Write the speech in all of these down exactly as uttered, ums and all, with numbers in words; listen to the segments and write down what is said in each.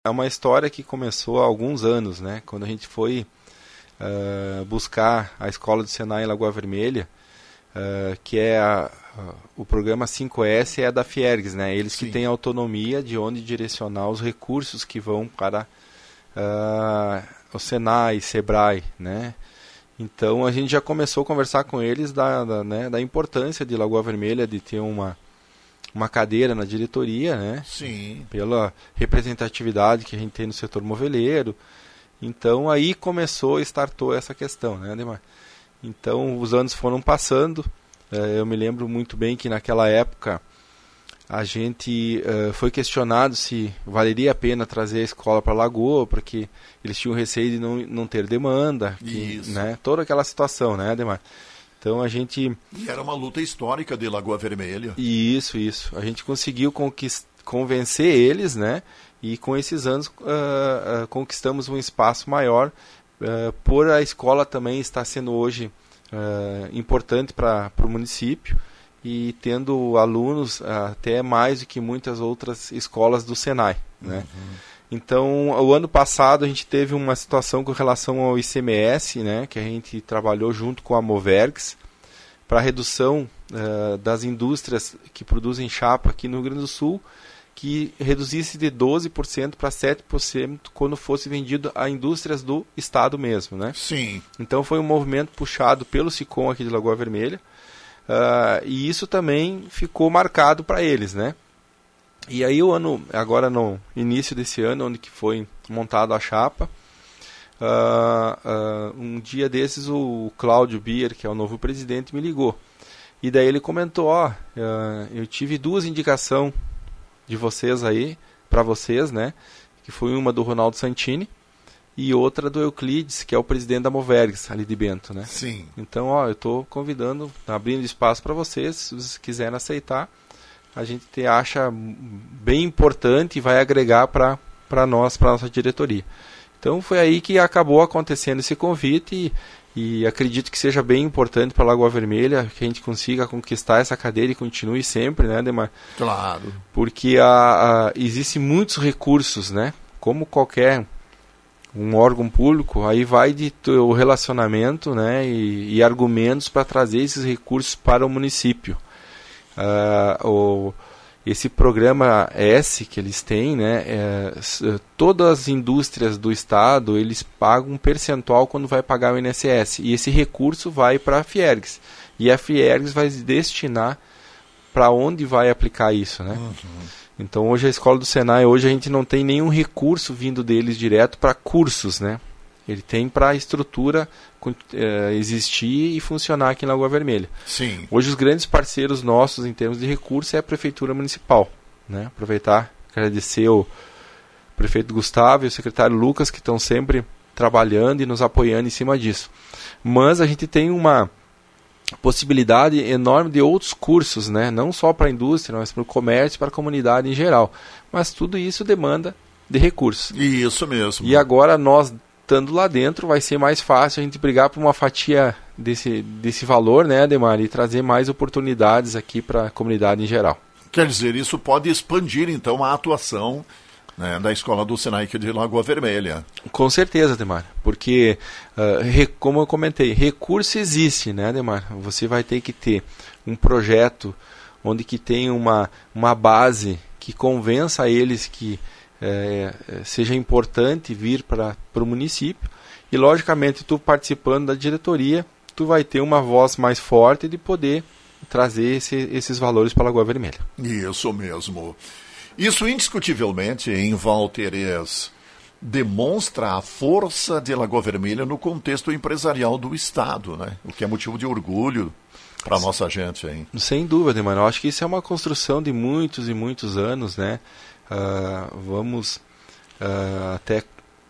É uma história que começou há alguns anos, né? Quando a gente foi uh, buscar a escola do Senai em Lagoa Vermelha, uh, que é a, a, o programa cinco S é da Fiergs, né? Eles Sim. que têm autonomia de onde direcionar os recursos que vão para uh, o Senai, Sebrae, né? Então a gente já começou a conversar com eles da, da, né, da importância de Lagoa Vermelha de ter uma uma cadeira na diretoria, né? Sim. Pela representatividade que a gente tem no setor moveleiro. Então aí começou, startou essa questão, né, Ademar? Então os anos foram passando. Uh, eu me lembro muito bem que naquela época a gente uh, foi questionado se valeria a pena trazer a escola para Lagoa, porque eles tinham receio de não, não ter demanda, que, né? Toda aquela situação, né, Ademar? Então a gente... E era uma luta histórica de Lagoa Vermelha. Isso, isso. A gente conseguiu conquist... convencer eles, né? E com esses anos uh, uh, conquistamos um espaço maior, uh, por a escola também estar sendo hoje uh, importante para o município e tendo alunos uh, até mais do que muitas outras escolas do Senai, né? Uhum. Então, o ano passado a gente teve uma situação com relação ao I C M S, né, que a gente trabalhou junto com a Movergs para a redução uh, das indústrias que produzem chapa aqui no Rio Grande do Sul, que reduzisse de doze por cento para sete por cento quando fosse vendido a indústrias do estado mesmo, né? Sim. Então foi um movimento puxado pelo SICOM aqui de Lagoa Vermelha, uh, e isso também ficou marcado para eles, né? E aí o ano, agora no início desse ano, onde que foi montada a chapa, uh, uh, um dia desses o Cláudio Bier, que é o novo presidente, me ligou. E daí ele comentou, ó, uh, eu tive duas indicações de vocês aí, para vocês, né? Que foi uma do Ronaldo Santini e outra do Euclides, que é o presidente da Movergs, ali de Bento, né? Sim. Então, ó, eu estou convidando, abrindo espaço para vocês, se vocês quiserem aceitar. A gente te acha bem importante e vai agregar para nós, para a nossa diretoria. Então foi aí que acabou acontecendo esse convite e, e acredito que seja bem importante para a Lagoa Vermelha, que a gente consiga conquistar essa cadeira e continue sempre, né, Ademar? Claro. Porque a, a, existem muitos recursos, né? Como qualquer um órgão público, aí vai de o relacionamento, né, e, e argumentos para trazer esses recursos para o município. Uh, o, esse programa S que eles têm, né, é, todas as indústrias do estado eles pagam um percentual quando vai pagar o I N S S e esse recurso vai para a Fiergs e a Fiergs vai destinar para onde vai aplicar isso, né? Uhum. Então hoje a escola do Senai, hoje a gente não tem nenhum recurso vindo deles direto para cursos, né? Ele tem para a estrutura uh, existir e funcionar aqui em Lagoa Vermelha. Sim. Hoje os grandes parceiros nossos em termos de recursos é a Prefeitura Municipal, né? Aproveitar, agradecer o prefeito Gustavo e o secretário Lucas, que estão sempre trabalhando e nos apoiando em cima disso. Mas a gente tem uma possibilidade enorme de outros cursos, né? Não só para a indústria, mas para o comércio e para a comunidade em geral. Mas tudo isso demanda de recursos. Isso mesmo. E agora nós, estando lá dentro, vai ser mais fácil a gente brigar por uma fatia desse, desse valor, né, Ademar, e trazer mais oportunidades aqui para a comunidade em geral. Quer dizer, isso pode expandir, então, a atuação, né, da Escola do Senai de Lagoa Vermelha. Com certeza, Ademar, porque, uh, re, como eu comentei, recurso existe, né, Ademar? Você vai ter que ter um projeto onde que tem uma, uma base que convença eles que É, seja importante vir para o município e, logicamente, tu participando da diretoria, tu vai ter uma voz mais forte de poder trazer esse, esses valores para a Lagoa Vermelha. Isso mesmo. Isso, indiscutivelmente, em Valterês, demonstra a força de Lagoa Vermelha no contexto empresarial do Estado, né? O que é motivo de orgulho para a nossa gente, hein? Sem dúvida, mano. Eu acho que isso é uma construção de muitos e muitos anos, né? Uh, vamos uh, até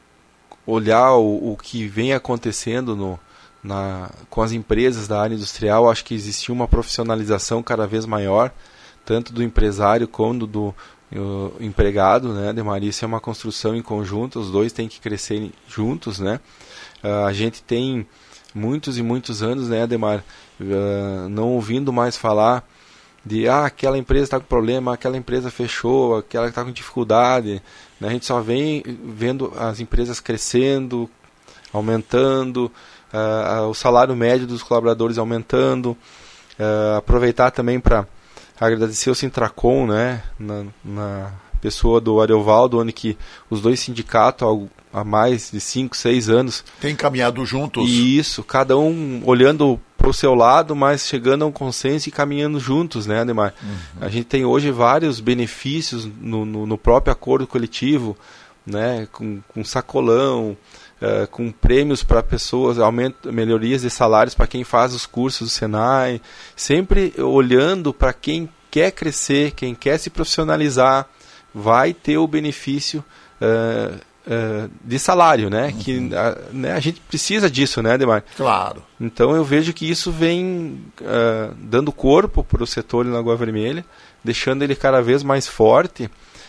olhar o, o que vem acontecendo no, na, com as empresas da área industrial. Acho que existiu uma profissionalização cada vez maior, tanto do empresário como do uh, empregado, né, Ademar? Isso é uma construção em conjunto, os dois têm que crescer juntos, né? Uh, a gente tem muitos e muitos anos, né, Ademar, uh, não ouvindo mais falar de ah, aquela empresa está com problema, aquela empresa fechou, aquela está com dificuldade, né? A gente só vem vendo as empresas crescendo, aumentando, uh, o salário médio dos colaboradores aumentando, uh, aproveitar também para agradecer o Sintracom, né? na, na pessoa do Ariovaldo, onde que os dois sindicatos há mais de cinco, seis anos tem caminhado juntos. E isso, cada um olhando para o seu lado, mas chegando a um consenso e caminhando juntos, né, Ademar? Uhum. A gente tem hoje vários benefícios no, no, no próprio acordo coletivo, né, com, com sacolão, uh, com prêmios para pessoas, aumento, melhorias de salários para quem faz os cursos do Senai, sempre olhando para quem quer crescer, quem quer se profissionalizar, vai ter o benefício uh, uh, de salário, né? Uhum. Que a, né, a gente precisa disso, né, Ademar? Claro. Então eu vejo que isso vem uh, dando corpo para o setor em Lagoa Vermelha, deixando ele cada vez mais forte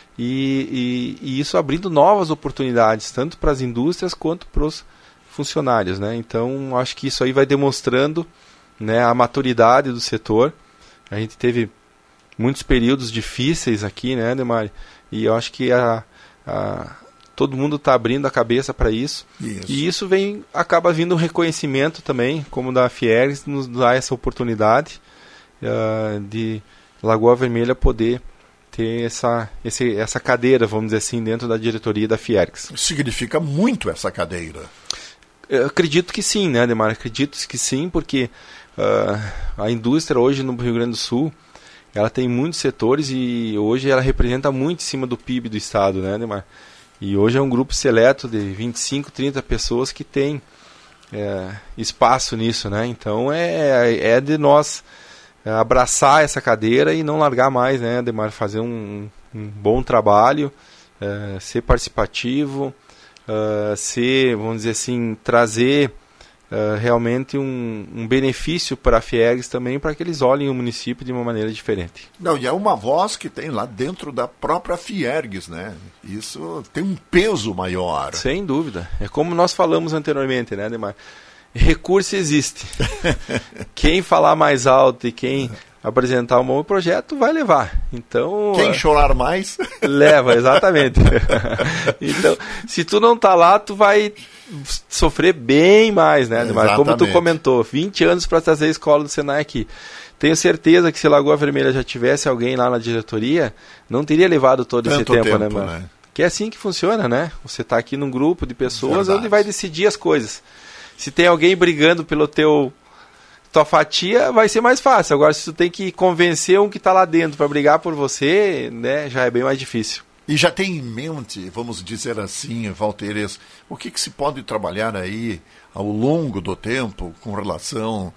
e, e, e isso abrindo novas oportunidades, tanto para as indústrias quanto para os funcionários, né? Então acho que isso aí vai demonstrando, né, a maturidade do setor. A gente teve muitos períodos difíceis aqui, né, Ademar? E eu acho que a, a, todo mundo está abrindo a cabeça para isso. isso. E isso vem, acaba vindo um reconhecimento também, como da Fiergs, nos dá essa oportunidade uh, de Lagoa Vermelha poder ter essa, esse, essa cadeira, vamos dizer assim, dentro da diretoria da Fiergs. Significa muito essa cadeira. Eu acredito que sim, né, Ademar? Acredito que sim, porque uh, a indústria hoje no Rio Grande do Sul, ela tem muitos setores e hoje ela representa muito em cima do P I B do estado, né, Ademar? E hoje é um grupo seleto de vinte e cinco, trinta pessoas que tem é, espaço nisso, né? Então é, é de nós abraçar essa cadeira e não largar mais, né, Ademar? Fazer um, um bom trabalho, é, ser participativo, é, ser, vamos dizer assim, trazer Uh, realmente um, um benefício para a Fiergs também, para que eles olhem o município de uma maneira diferente. Não, e é uma voz que tem lá dentro da própria Fiergs, né? Isso tem um peso maior. Sem dúvida. É como nós falamos anteriormente, né, Ademar? Recurso existe. Quem falar mais alto e quem apresentar um bom projeto vai levar. Então, quem chorar mais leva, exatamente. Então, se tu não tá lá, tu vai sofrer bem mais, né, Ademar? Como tu comentou, vinte anos para trazer a escola do Senai aqui. Tenho certeza que se Lagoa Vermelha já tivesse alguém lá na diretoria, não teria levado todo Tanto esse tempo, tempo, né, mano? Né? Que é assim que funciona, né? Você tá aqui num grupo de pessoas Verdade. Onde vai decidir as coisas. Se tem alguém brigando pelo teu tua fatia, vai ser mais fácil. Agora, se tu tem que convencer um que está lá dentro para brigar por você, né, já é bem mais difícil. E já tem em mente, vamos dizer assim, Valteres, o que, que se pode trabalhar aí ao longo do tempo com relação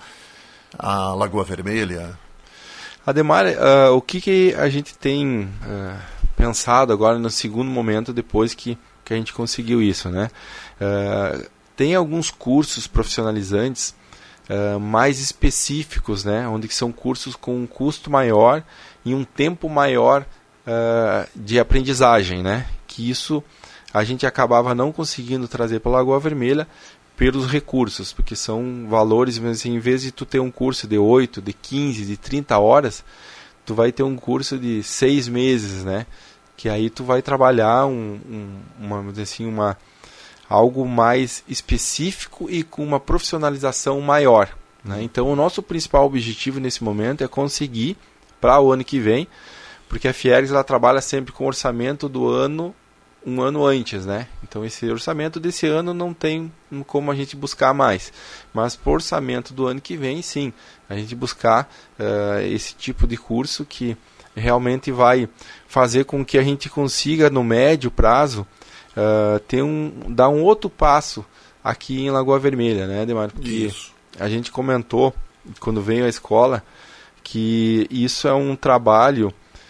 à Lagoa Vermelha? Ademar, uh, o que, que a gente tem uh, pensado agora no segundo momento, depois que, que a gente conseguiu isso, né? Uh, tem alguns cursos profissionalizantes Uh, mais específicos, né, onde são cursos com um custo maior e um tempo maior uh, de aprendizagem, né, que isso a gente acabava não conseguindo trazer para a Lagoa Vermelha pelos recursos, porque são valores, mas assim, em vez de tu ter um curso de oito, de quinze, de trinta horas, tu vai ter um curso de seis meses, né, que aí tu vai trabalhar um, um, uma, assim, uma algo mais específico e com uma profissionalização maior, né? Então o nosso principal objetivo nesse momento é conseguir para o ano que vem, porque a Fiergs ela trabalha sempre com orçamento do ano um ano antes, né? Então esse orçamento desse ano não tem como a gente buscar mais, mas por orçamento do ano que vem, sim, a gente buscar uh, esse tipo de curso que realmente vai fazer com que a gente consiga no médio prazo Uh, ter um, dar um outro passo aqui em Lagoa Vermelha, né, Ademar? Porque isso. A gente comentou, quando veio à escola, que isso é um trabalho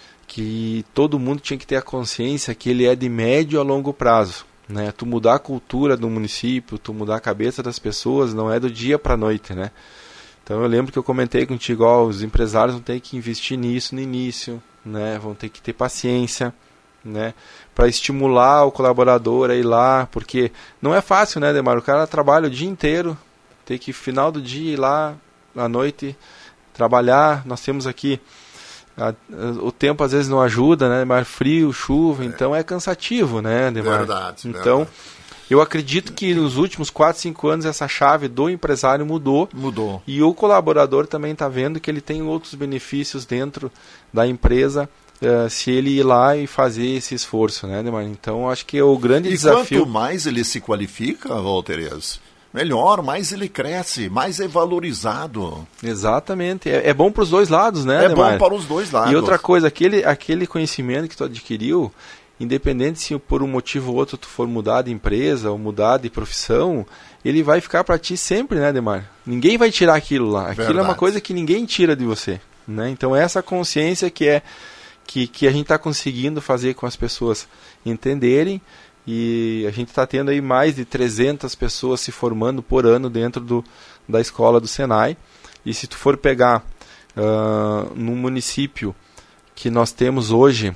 que todo mundo tinha que ter a consciência que ele é de médio a longo prazo, né? Tu mudar a cultura do município, tu mudar a cabeça das pessoas, não é do dia para a noite, né? Então eu lembro que eu comentei contigo, ó, os empresários vão ter que investir nisso no início, né? Vão ter que ter paciência, né, para estimular o colaborador a ir lá, porque não é fácil, né, Ademar? O cara trabalha o dia inteiro, tem que final do dia ir lá à noite trabalhar. Nós temos aqui a, a, o tempo às vezes não ajuda, né, Ademar? Frio, chuva, é. Então é cansativo, né, Ademar? Verdade, então, verdade. Eu acredito que nos últimos quatro, cinco anos essa chave do empresário mudou. Mudou. E o colaborador também está vendo que ele tem outros benefícios dentro da empresa uh, se ele ir lá e fazer esse esforço, né, Ademar? Então acho que é o grande e desafio. E quanto mais ele se qualifica, Walter, melhor, mais ele cresce, mais é valorizado. Exatamente. É, é bom para os dois lados, né, É Ademar? bom para os dois lados. E outra coisa, aquele, aquele conhecimento que tu adquiriu, independente se por um motivo ou outro tu for mudar de empresa ou mudar de profissão, ele vai ficar para ti sempre, né, Ademar? Ninguém vai tirar aquilo lá. Aquilo Verdade. É uma coisa que ninguém tira de você, né? Então essa consciência que é que, que a gente está conseguindo fazer com as pessoas entenderem, e a gente está tendo aí mais de trezentas pessoas se formando por ano dentro do, da escola do Senai. E se tu for pegar uh, no município que nós temos hoje,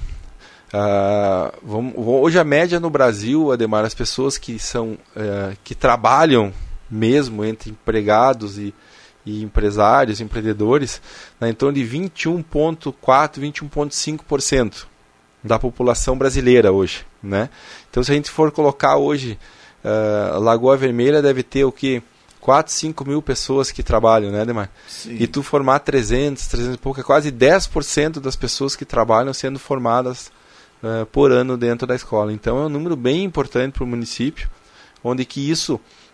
Uh, vamos, hoje a média no Brasil, Ademar, as pessoas que são uh, que trabalham mesmo entre empregados e, e empresários, empreendedores, né, em torno de vinte e um vírgula quatro, vinte e um vírgula cinco por cento da população brasileira hoje, né? Então se a gente for colocar hoje uh, Lagoa Vermelha deve ter o que? quatro, cinco mil pessoas que trabalham, né, Ademar? Sim. E tu formar trezentos, trezentos e pouco, é quase dez por cento das pessoas que trabalham sendo formadas Uh, por ano dentro da escola. Então é um número bem importante para o município, onde que isso,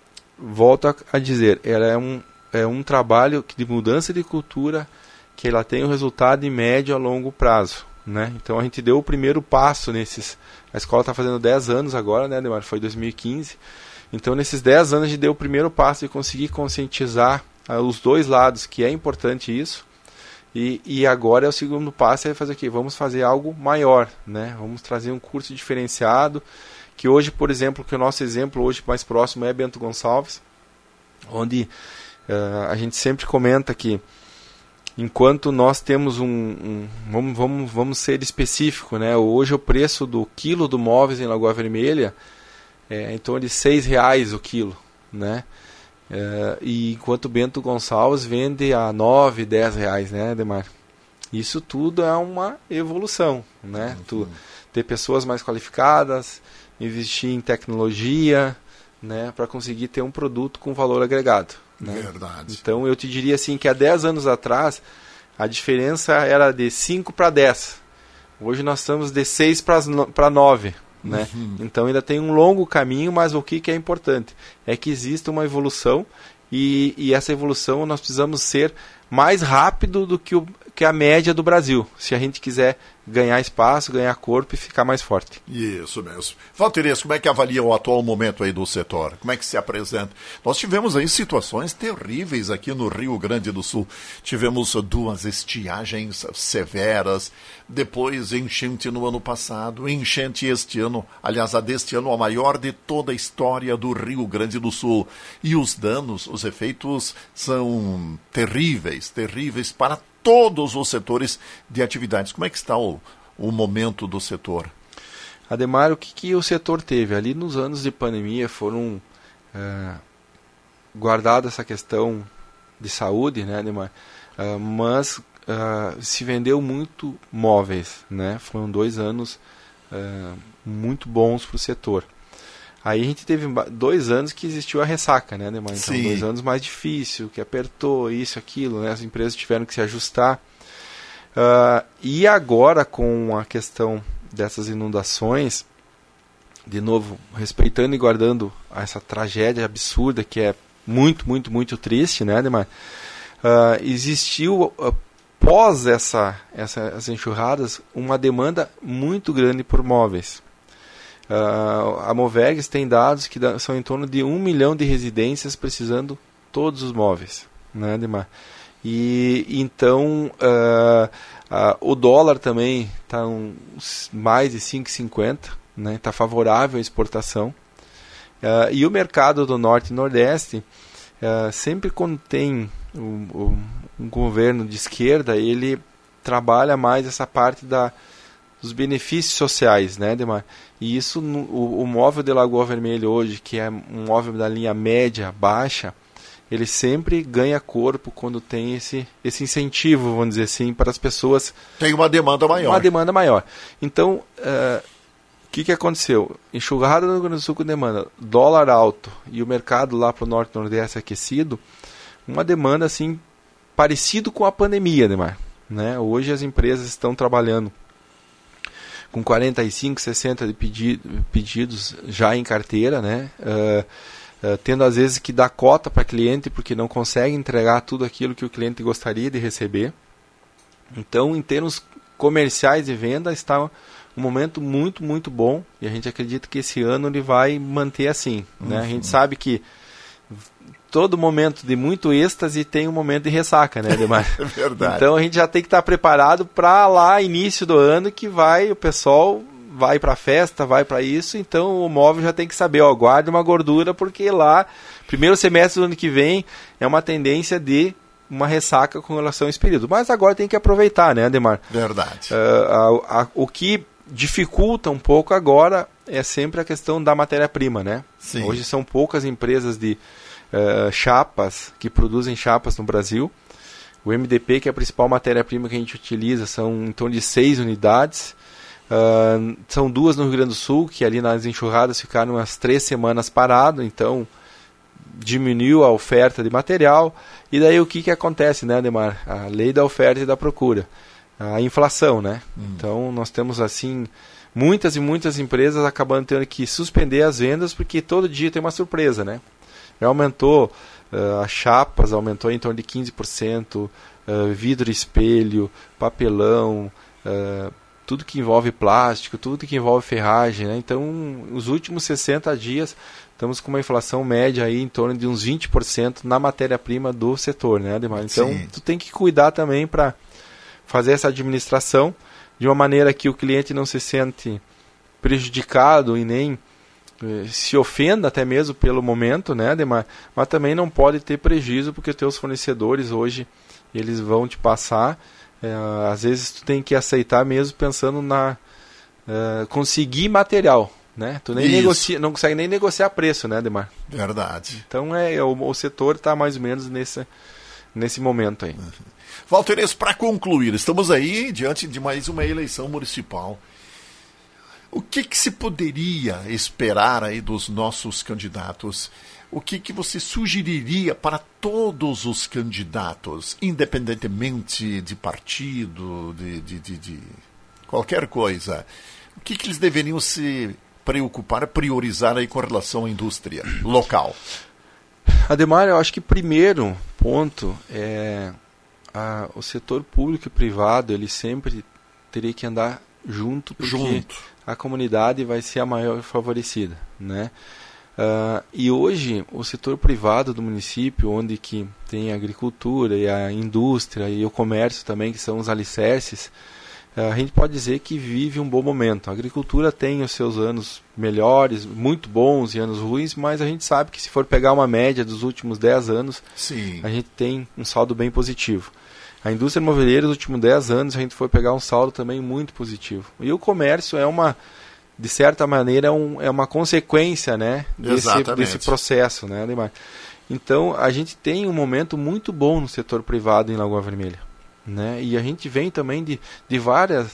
volto a, a dizer, ela é um, é um trabalho de mudança de cultura que ela tem um resultado em médio a longo prazo, né? Então a gente deu o primeiro passo nesses... A escola está fazendo dez anos agora, né, Ademar? Foi dois mil e quinze. Então nesses dez anos a gente deu o primeiro passo de conseguir conscientizar uh, os dois lados, que é importante isso. E, e agora é o segundo passo, é fazer o quê? Vamos fazer algo maior, né? Vamos trazer um curso diferenciado, que hoje, por exemplo, que o nosso exemplo hoje mais próximo é Bento Gonçalves, onde uh, a gente sempre comenta que enquanto nós temos um... um vamos, vamos, vamos ser específico, né? Hoje o preço do quilo do móveis em Lagoa Vermelha é em torno de seis reais o quilo, né? Uh, e enquanto Bento Gonçalves vende a nove, dez reais, né, Ademar? Isso tudo é uma evolução, né? Uhum. Tu ter pessoas mais qualificadas, investir em tecnologia, né, para conseguir ter um produto com valor agregado, né? Verdade. Então eu te diria assim que há dez anos atrás a diferença era de cinco para dez. Hoje nós estamos de seis para nove. Né? Uhum. Então ainda tem um longo caminho, mas o que, que é importante é que existe uma evolução e, e essa evolução nós precisamos ser mais rápido do que, o, que a média do Brasil, se a gente quiser ganhar espaço, ganhar corpo e ficar mais forte. Isso mesmo. Valteres, como é que avalia o atual momento aí do setor? Como é que se apresenta? Nós tivemos aí situações terríveis aqui no Rio Grande do Sul. Tivemos duas estiagens severas, depois enchente no ano passado, enchente este ano, aliás, a deste ano a maior de toda a história do Rio Grande do Sul. E os danos, os efeitos são terríveis, terríveis para todos os setores de atividades. Como é que está o, o momento do setor? Ademar, o que, que o setor teve? Ali nos anos de pandemia foram é, guardada essa questão de saúde, né, Ademar? Uh, mas uh, se vendeu muito móveis, né? Foram dois anos uh, muito bons para o setor. Aí a gente teve dois anos que existiu a ressaca, né, Ademar? Então, Sim. dois anos mais difícil, que apertou isso, aquilo, né? As empresas tiveram que se ajustar. Uh, e agora, com a questão dessas inundações, de novo, respeitando e guardando essa tragédia absurda, que é muito, muito, muito triste, né, Ademar? Uh, existiu, uh, pós essa, essa, essas enxurradas, uma demanda muito grande por móveis. Uh, a Movegs tem dados que dá, são em torno de um milhão de residências precisando todos os móveis, né, Ademar? E então uh, uh, o dólar também está um, mais de cinco vírgula cinquenta, né? Está favorável à exportação. Uh, e o mercado do Norte e Nordeste, uh, sempre quando tem um, um, um governo de esquerda, ele trabalha mais essa parte da dos benefícios sociais, né, Ademar? E isso, no, o, o móvel de Lagoa Vermelha hoje, que é um móvel da linha média, baixa, ele sempre ganha corpo quando tem esse, esse incentivo, vamos dizer assim, para as pessoas... Tem uma demanda maior. Uma demanda maior. Então, o uh, que, que aconteceu? Enxurrada no Rio Grande do Sul com demanda, dólar alto e o mercado lá para o Norte e Nordeste aquecido, uma demanda assim, parecido com a pandemia, Ademar, né? Hoje as empresas estão trabalhando com quarenta e cinco, sessenta de pedi- pedidos já em carteira, né? Uh, Uh, tendo às vezes que dar cota para cliente porque não consegue entregar tudo aquilo que o cliente gostaria de receber. Então, em termos comerciais e venda, está um momento muito, muito bom e a gente acredita que esse ano ele vai manter assim. Uhum. Né? A gente sabe que todo momento de muito êxtase tem um momento de ressaca, né, Ademar? É verdade. Então, a gente já tem que estar preparado para lá, início do ano, que vai o pessoal... vai para a festa, vai para isso, então o móvel já tem que saber, ó, guarde uma gordura, porque lá, primeiro semestre do ano que vem, é uma tendência de uma ressaca com relação a esse período. Mas agora tem que aproveitar, né, Ademar? Verdade. Uh, a, a, o que dificulta um pouco agora é sempre a questão da matéria-prima, né? Sim. Hoje são poucas empresas de uh, chapas que produzem chapas no Brasil. O M D P, que é a principal matéria-prima que a gente utiliza, são em torno de seis unidades. Uh, são duas no Rio Grande do Sul, que ali nas enxurradas ficaram umas três semanas parado, então diminuiu a oferta de material. E daí o que, que acontece, né, Ademar? A lei da oferta e da procura, a inflação, né? Hum. Então nós temos assim muitas e muitas empresas acabando tendo que suspender as vendas porque todo dia tem uma surpresa, né? Já aumentou uh, as chapas, aumentou em torno de quinze por cento, uh, vidro espelho, papelão, uh, tudo que envolve plástico, tudo que envolve ferragem, né? Então, os últimos sessenta dias, estamos com uma inflação média aí em torno de uns vinte por cento na matéria-prima do setor, né, Ademar? Então, Sim. tu tem que cuidar também para fazer essa administração de uma maneira que o cliente não se sente prejudicado e nem eh, se ofenda até mesmo pelo momento, né, Ademar? Mas também não pode ter prejuízo porque os teus fornecedores hoje, eles vão te passar. É, às vezes tu tem que aceitar mesmo pensando na uh, conseguir material, né? Tu nem negocia, não consegue nem negociar preço, né, Ademar? Verdade. Então é, o, o setor está mais ou menos nesse, nesse momento aí. Uhum. Valteres, para concluir, estamos aí diante de mais uma eleição municipal. O que, que se poderia esperar aí dos nossos candidatos? O que, que você sugeriria para todos os candidatos, independentemente de partido, de, de, de, de qualquer coisa? O que, que eles deveriam se preocupar, priorizar aí com relação à indústria local? Ademar, eu acho que o primeiro ponto é a, o setor público e privado, ele sempre teria que andar junto, porque junto. A comunidade vai ser a maior favorecida, né? Uh, e hoje o setor privado do município, onde que tem a agricultura e a indústria e o comércio também, que são os alicerces, uh, a gente pode dizer que vive um bom momento. A agricultura tem os seus anos melhores, muito bons e anos ruins, mas a gente sabe que se for pegar uma média dos últimos dez anos, Sim. a gente tem um saldo bem positivo. A indústria imobiliária nos últimos dez anos, a gente for pegar um saldo também muito positivo. E o comércio é uma... de certa maneira, é, um, é uma consequência, né, desse, desse processo, né, Ademar? Então, a gente tem um momento muito bom no setor privado em Lagoa Vermelha, né? E a gente vem também de, de várias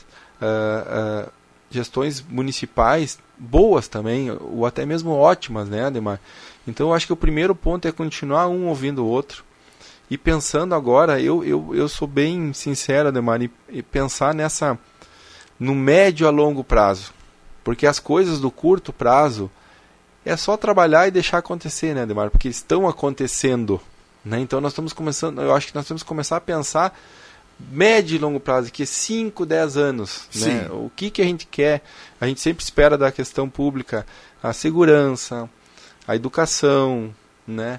uh, uh, gestões municipais boas também, ou até mesmo ótimas, né, Ademar? Então, eu acho que o primeiro ponto é continuar um ouvindo o outro. E pensando agora, eu, eu, eu sou bem sincero, Ademar, e, e pensar nessa, no médio a longo prazo. Porque as coisas do curto prazo é só trabalhar e deixar acontecer, né, Ademar? Porque estão acontecendo, né? Então nós estamos começando, eu acho que nós temos que começar a pensar médio e longo prazo, que é cinco, dez anos, né? O que, que a gente quer? A gente sempre espera da questão pública a segurança, a educação, né?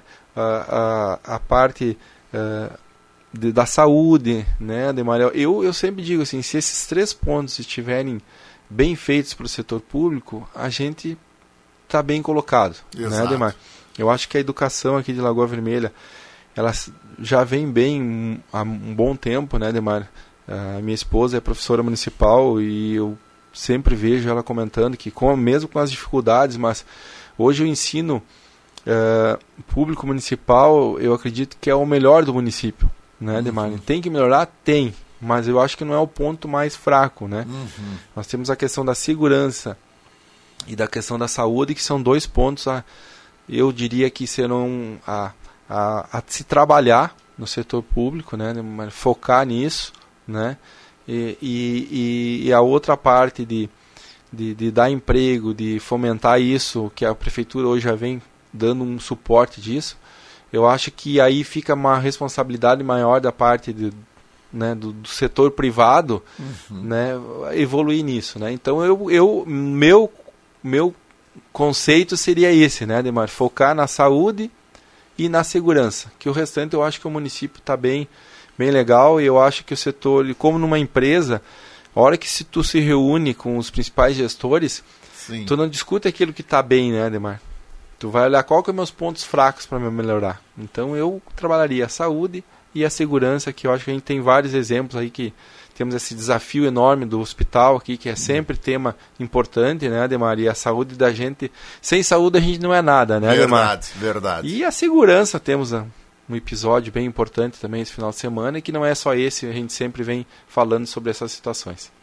A, a, a parte uh, de, da saúde, né, Ademar? Eu, eu sempre digo assim, se esses três pontos estiverem bem feitos para o setor público, a gente está bem colocado, né, Ademar? Eu acho que a educação aqui de Lagoa Vermelha, ela já vem bem há um bom tempo, né, Ademar? A minha esposa é professora municipal e eu sempre vejo ela comentando que, com, mesmo com as dificuldades, mas hoje o ensino uh, público municipal, eu acredito que é o melhor do município, né, Ademar? Uhum. Tem que melhorar? Tem, mas eu acho que não é o ponto mais fraco, né? Uhum. Nós temos a questão da segurança e da questão da saúde, que são dois pontos, a, eu diria que serão a, a, a se trabalhar no setor público, né, focar nisso, né, e, e, e a outra parte de, de, de dar emprego, de fomentar isso, que a prefeitura hoje já vem dando um suporte disso, eu acho que aí fica uma responsabilidade maior da parte de, né, do, do setor privado, uhum. né, evoluir nisso, né. Então eu, eu meu, meu conceito seria esse, né, Ademar, focar na saúde e na segurança, que o restante eu acho que o município está bem, bem legal, e eu acho que o setor, como numa empresa, a hora que se tu se reúne com os principais gestores, Sim. tu não discute aquilo que está bem, né, Ademar? Tu vai olhar qual que são meus pontos fracos para me melhorar. Então eu trabalharia a saúde e a segurança, que eu acho que a gente tem vários exemplos aí que temos esse desafio enorme do hospital aqui, que é sempre tema importante, né, Ademar? E a saúde da gente, sem saúde a gente não é nada, né, Ademar? Verdade, verdade. E a segurança, temos um episódio bem importante também esse final de semana, e que não é só esse, a gente sempre vem falando sobre essas situações.